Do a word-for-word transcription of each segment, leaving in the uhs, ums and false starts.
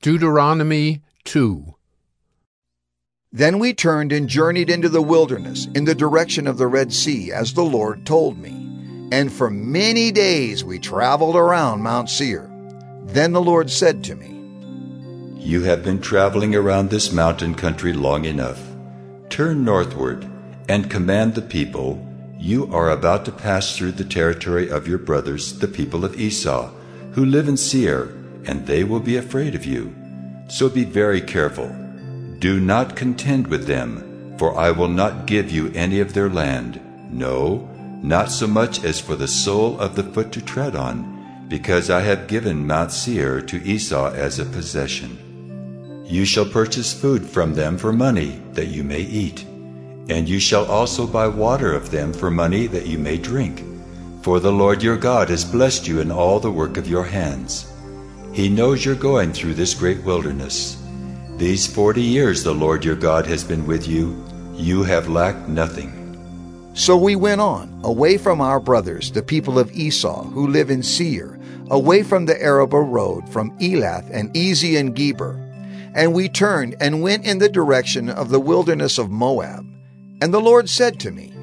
Deuteronomy two. Then we turned and journeyed into the wilderness in the direction of the Red Sea, as the Lord told me. And for many days we traveled around Mount Seir. Then the Lord said to me, You have been traveling around this mountain country long enough. Turn northward and command the people. You are about to pass through the territory of your brothers, the people of Esau, who live in Seir, and they will be afraid of you. So be very careful. Do not contend with them, for I will not give you any of their land, no, not so much as for the sole of the foot to tread on, because I have given Mount Seir to Esau as a possession. You shall purchase food from them for money, that you may eat, and you shall also buy water of them for money, that you may drink. For the Lord your God has blessed you in all the work of your hands. He knows you're going through this great wilderness. These forty years the Lord your God has been with you. You have lacked nothing. So we went on, away from our brothers, the people of Esau, who live in Seir, away from the Arabah road, from Elath and Ezion Geber. And we turned and went in the direction of the wilderness of Moab. And the Lord said to me,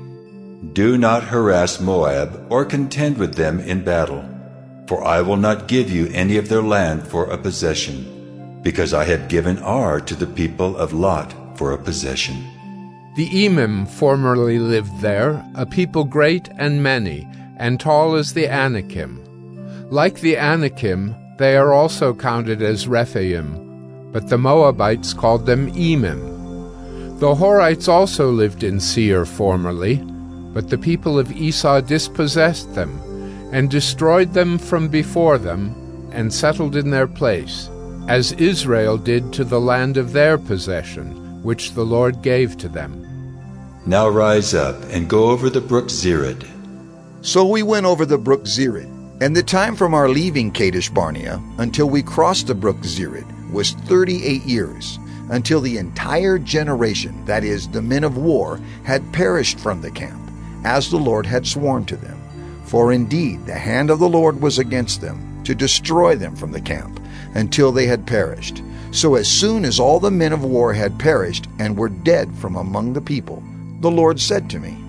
Do not harass Moab or contend with them in battle, for I will not give you any of their land for a possession, because I have given Ar to the people of Lot for a possession. The Emim formerly lived there, a people great and many, and tall as the Anakim. Like the Anakim, they are also counted as Rephaim, but the Moabites called them Emim. The Horites also lived in Seir formerly, but the people of Esau dispossessed them, and destroyed them from before them, and settled in their place, as Israel did to the land of their possession, which the Lord gave to them. Now rise up and go over the brook Zered. So we went over the brook Zered, and the time from our leaving Kadesh Barnea until we crossed the brook Zered was thirty-eight years, until the entire generation, that is, the men of war, had perished from the camp, as the Lord had sworn to them. For indeed the hand of the Lord was against them, to destroy them from the camp, until they had perished. So as soon as all the men of war had perished and were dead from among the people, the Lord said to me,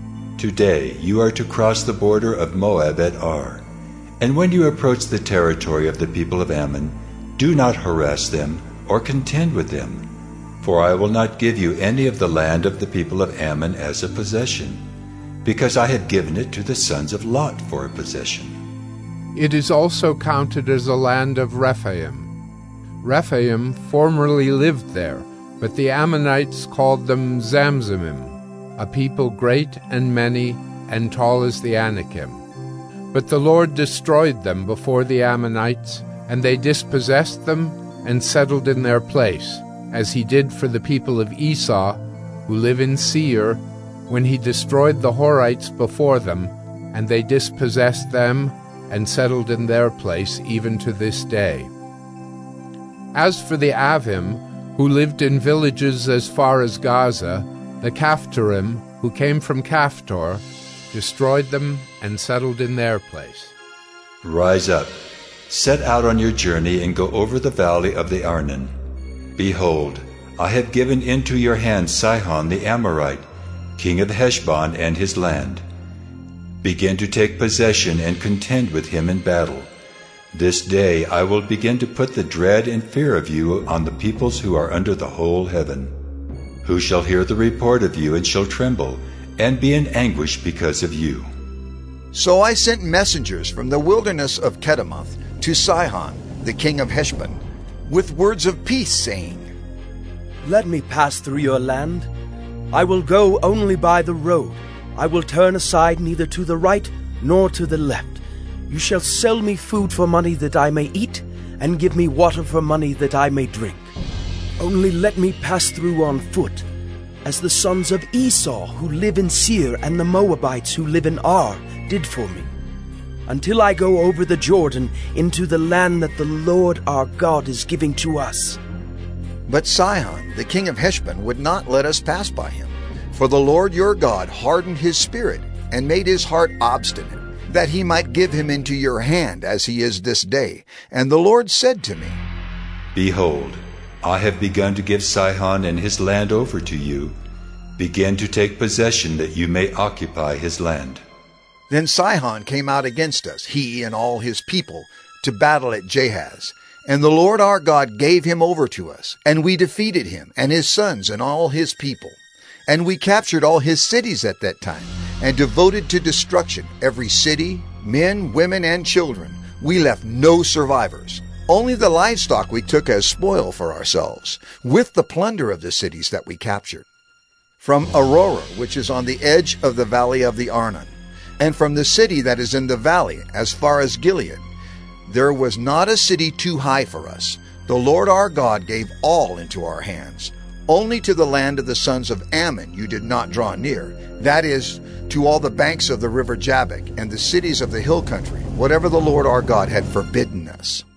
Today you are to cross the border of Moab at Ar. And when you approach the territory of the people of Ammon, do not harass them or contend with them, for I will not give you any of the land of the people of Ammon as a possession, because I have given it to the sons of Lot for a possession. It is also counted as a land of Rephaim. Rephaim formerly lived there, but the Ammonites called them Zamzumim, a people great and many, and tall as the Anakim. But the Lord destroyed them before the Ammonites, and they dispossessed them and settled in their place, as he did for the people of Esau, who live in Seir, when he destroyed the Horites before them, and they dispossessed them and settled in their place even to this day. As for the Avim, who lived in villages as far as Gaza, the Caphtorim, who came from Caphtor, destroyed them and settled in their place. Rise up, set out on your journey, and go over the valley of the Arnon. Behold, I have given into your hand Sihon the Amorite, king of Heshbon and his land. Begin to take possession and contend with him in battle. This day I will begin to put the dread and fear of you on the peoples who are under the whole heaven, who shall hear the report of you and shall tremble, and be in anguish because of you. So I sent messengers from the wilderness of Kedemoth to Sihon, the king of Heshbon, with words of peace, saying, Let me pass through your land. I will go only by the road. I will turn aside neither to the right nor to the left. You shall sell me food for money that I may eat, and give me water for money that I may drink. Only let me pass through on foot, as the sons of Esau who live in Seir and the Moabites who live in Ar did for me, until I go over the Jordan into the land that the Lord our God is giving to us. But Sihon, the king of Heshbon, would not let us pass by him. For the Lord your God hardened his spirit, and made his heart obstinate, that he might give him into your hand, as he is this day. And the Lord said to me, Behold, I have begun to give Sihon and his land over to you. Begin to take possession that you may occupy his land. Then Sihon came out against us, he and all his people, to battle at Jahaz. And the Lord our God gave him over to us, and we defeated him, and his sons, and all his people. And we captured all his cities at that time, and devoted to destruction every city, men, women, and children. We left no survivors. Only the livestock we took as spoil for ourselves, with the plunder of the cities that we captured. From Aurora, which is on the edge of the valley of the Arnon, and from the city that is in the valley, as far as Gilead, there was not a city too high for us. The Lord our God gave all into our hands. Only to the land of the sons of Ammon you did not draw near, that is, to all the banks of the river Jabbok and the cities of the hill country, whatever the Lord our God had forbidden us.